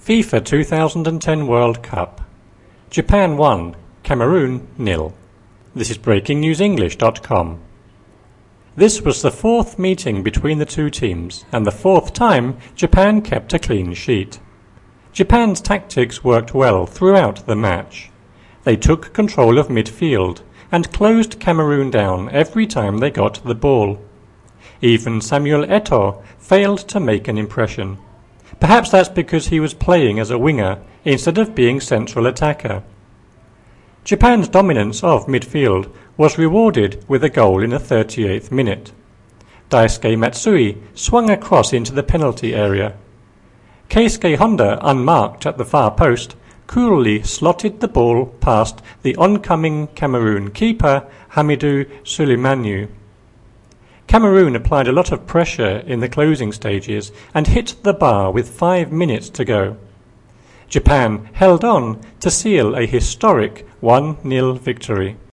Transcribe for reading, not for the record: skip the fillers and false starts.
FIFA 2010 World Cup. Japan 1, Cameroon 0. This is BreakingNewsEnglish.com. This was the fourth meeting between the two teams, and the fourth time Japan kept a clean sheet. Japan's tactics worked well throughout the match. They took control of midfield and closed Cameroon down every time they got the ball. Even Samuel Eto'o failed to make an impression. Perhaps that's because he was playing as a winger instead of being central attacker. Japan's dominance of midfield was rewarded with a goal in the 38th minute. Daisuke Matsui swung a cross into the penalty area. Keisuke Honda, unmarked at the far post, coolly slotted the ball past the oncoming Cameroon keeper Hamidou Sulimanyu. Cameroon applied a lot of pressure in the closing stages and hit the bar with 5 minutes to go. Japan held on to seal a historic 1-0 victory.